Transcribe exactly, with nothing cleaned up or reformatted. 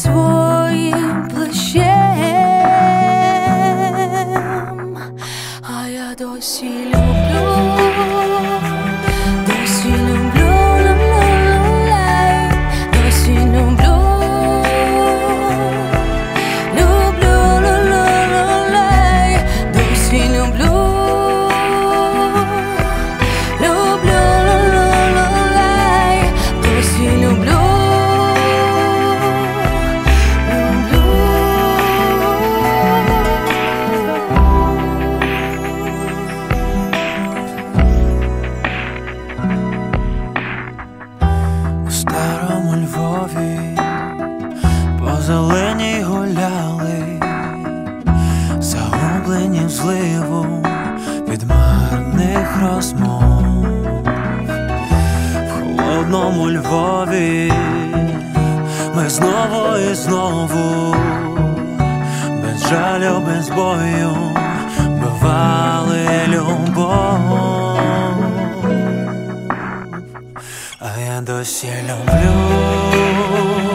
своїм плечем, а я досі люблю, досі люблю, досі люблю, люблю, досі люблю. У Львові по зеленій гуляли, загублені в зливу від марних розмов. В холодному Львові ми знову і знову без жалю, без бою вбивали любов. А я досі люблю,